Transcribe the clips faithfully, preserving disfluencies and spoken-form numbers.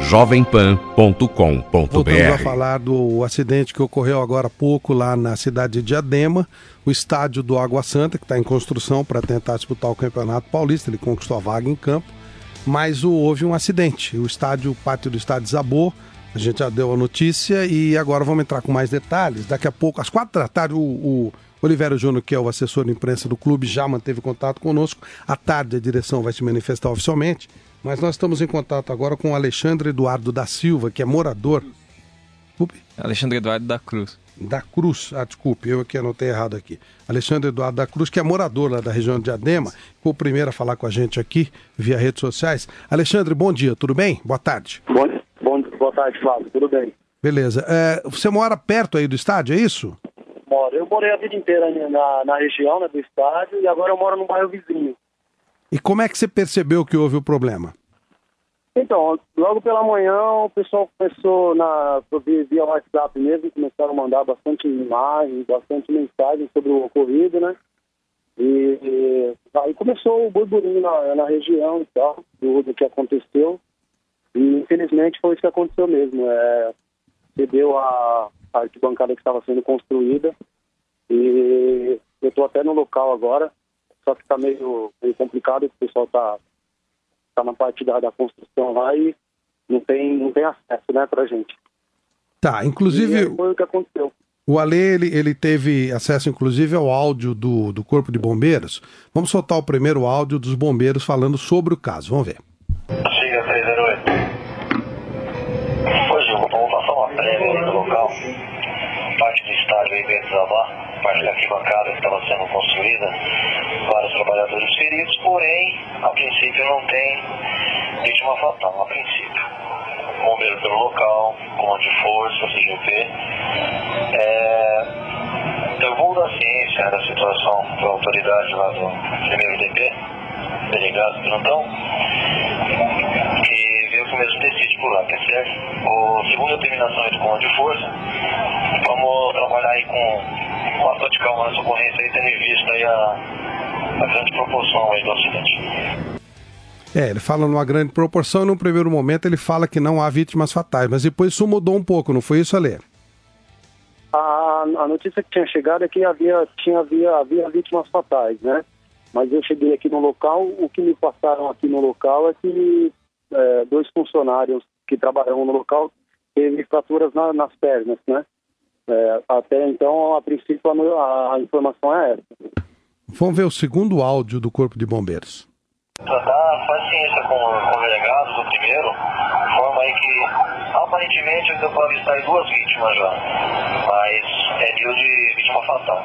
jovem pan ponto com ponto br. Voltamos a falar do acidente que ocorreu agora há pouco lá na cidade de Diadema, o estádio do Água Santa, que está em construção para tentar disputar o Campeonato Paulista. Ele conquistou a vaga em campo, mas houve um acidente. O estádio, o pátio do estádio desabou, a gente já deu a notícia e agora vamos entrar com mais detalhes. Daqui a pouco, às quatro da tarde, o, o Olivério Júnior, que é o assessor de imprensa do clube, já manteve contato conosco. À tarde a direção vai se manifestar oficialmente, mas nós estamos em contato agora com o Alexandre Eduardo da Silva, que é morador... Desculpe. Alexandre Eduardo da Cruz. Da Cruz, ah, desculpe, eu que anotei errado aqui. Alexandre Eduardo da Cruz, que é morador lá da região de Diadema, foi o primeiro a falar com a gente aqui, via redes sociais. Alexandre, bom dia, tudo bem? Boa tarde. Bom, bom, boa tarde, Flávio, tudo bem? Beleza. É, você mora perto aí do estádio, é isso? Moro. Eu morei a vida inteira na, na região, né, do estádio, e agora eu moro num bairro vizinho. E como é que você percebeu que houve o problema? Então, logo pela manhã o pessoal começou, na, via WhatsApp mesmo, começaram a mandar bastante imagens, bastante mensagens sobre o ocorrido, né? E, e aí começou o burburinho na, na região e tal, do, do que aconteceu. E infelizmente foi isso que aconteceu mesmo. É, cedeu a, a arquibancada que estava sendo construída e eu estou até no local agora, só que está meio, meio complicado, o pessoal está... está na parte da, da construção lá e não tem, não tem acesso, né, pra gente. Tá, inclusive... E foi o que aconteceu. O Ale, ele, ele teve acesso, inclusive, ao áudio do, do Corpo de Bombeiros. Vamos soltar o primeiro áudio dos bombeiros falando sobre o caso. Vamos ver. Siga três zero oito. Pois, Hugo, vamos passar uma prévia ali no local. Parte do estádio aí veio desabar, parte da arquibancada que estava sendo construída, vários trabalhadores feridos, porém, a princípio não tem vítima fatal, a princípio. Bombeiro pelo local, comando de força, C G P. É, eu vou dar ciência da situação para a autoridade lá do primeiro D P, delegado do plantão, que veio com o mesmo decide por lá, tá certo? O segundo a terminação do comando de força, vamos trabalhar aí com bastante calma nessa ocorrência aí, tendo em vista aí a, a grande proporção aí do acidente. É, ele fala numa grande proporção e no primeiro momento ele fala que não há vítimas fatais, mas depois isso mudou um pouco, não foi isso, Ale? A, a notícia que tinha chegado é que havia, tinha, havia, havia vítimas fatais, né? Mas eu cheguei aqui no local, o que me passaram aqui no local é que é, dois funcionários que trabalham no local teve fraturas na, nas pernas, né? É, até então, a princípio, a, a informação é essa. Vamos ver o segundo áudio do Corpo de Bombeiros. Tratar paciência com, com o delegado do primeiro, de forma aí que, aparentemente, eu devo avistar aí duas vítimas já, mas é nível de vítima fatal.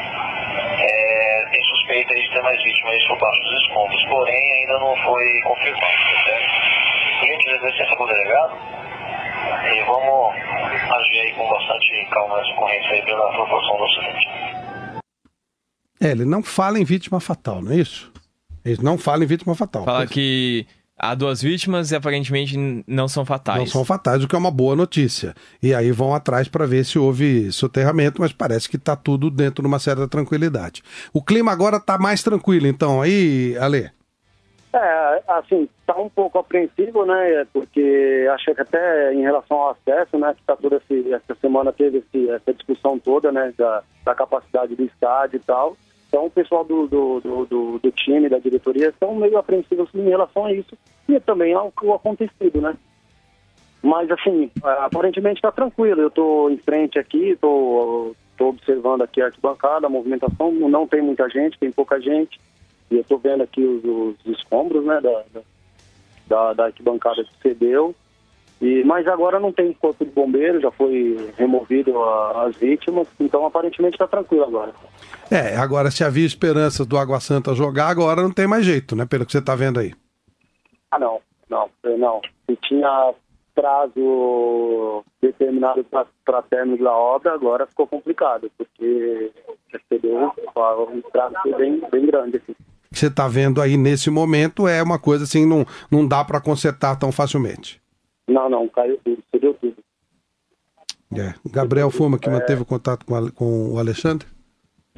É, tem suspeita aí de ter mais vítimas aí por baixo dos escombros, porém ainda não foi confirmado, certo? Por gentileza, licença com o delegado, e vamos agir aí com bastante calma nessa ocorrência aí pela proporção do acidente. É, ele não fala em vítima fatal, não é isso? Ele não fala em vítima fatal. Fala pois... que há duas vítimas e aparentemente não são fatais. Não são fatais, o que é uma boa notícia. E aí vão atrás para ver se houve soterramento, mas parece que está tudo dentro de uma certa tranquilidade. O clima agora está mais tranquilo, então, aí, Ale? É, assim, está um pouco apreensivo, né, porque acho que até em relação ao acesso, né, que tá toda esse, essa semana teve esse, essa discussão toda, né, da, da capacidade do estádio e tal. Então, o pessoal do, do, do, do, do time, da diretoria, estão meio apreensivos em relação a isso e também ao, ao acontecido, né? Mas, assim, aparentemente está tranquilo. Eu estou em frente aqui, estou observando aqui a arquibancada, a movimentação. Não tem muita gente, tem pouca gente. E eu estou vendo aqui os, os escombros, né, da, da, da arquibancada que cedeu. E, mas agora não tem corpo de bombeiro, já foi removido a, as vítimas, então aparentemente está tranquilo agora. É, agora se havia esperanças do Água Santa jogar, agora não tem mais jeito, né, pelo que você está vendo aí. Ah, não, não, não. Se tinha prazo determinado para término da obra, agora ficou complicado, porque recebeu um prazo bem, bem grande. Assim. O que você está vendo aí nesse momento é uma coisa assim, não, não dá para consertar tão facilmente. Não, não, caiu tudo, cedeu tudo. É. Gabriel Fuma, que é... manteve o contato com, a, com o Alexandre?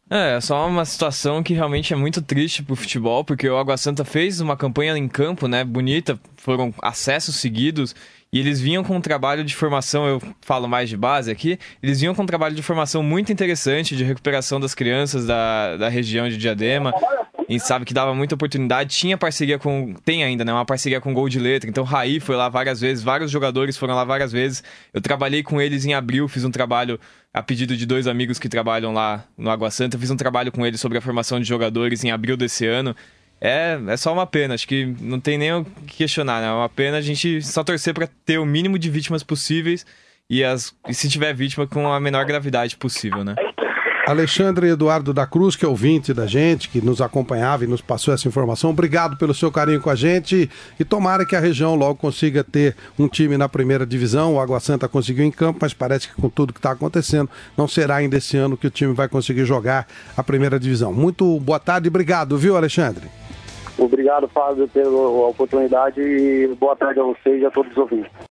É, é só uma situação que realmente é muito triste pro futebol, porque o Água Santa fez uma campanha em campo, né, bonita, foram acessos seguidos, e eles vinham com um trabalho de formação, eu falo mais de base aqui, eles vinham com um trabalho de formação muito interessante, de recuperação das crianças da, da região de Diadema. A gente sabe que dava muita oportunidade, tinha parceria com, tem ainda, né, uma parceria com Gol de Letra, então o Raí foi lá várias vezes, vários jogadores foram lá várias vezes, eu trabalhei com eles em abril, fiz um trabalho a pedido de dois amigos que trabalham lá no Água Santa, eu fiz um trabalho com eles sobre a formação de jogadores em abril desse ano. É, é só uma pena, acho que não tem nem o que questionar, né, é uma pena a gente só torcer para ter o mínimo de vítimas possíveis e, as, e se tiver vítima com a menor gravidade possível, né. Alexandre Eduardo da Cruz, que é ouvinte da gente, que nos acompanhava e nos passou essa informação. Obrigado pelo seu carinho com a gente e tomara que a região logo consiga ter um time na primeira divisão. O Água Santa conseguiu em campo, mas parece que com tudo que está acontecendo, não será ainda esse ano que o time vai conseguir jogar a primeira divisão. Muito boa tarde e obrigado, viu, Alexandre? Obrigado, Fábio, pela oportunidade e boa tarde a vocês e a todos os ouvintes.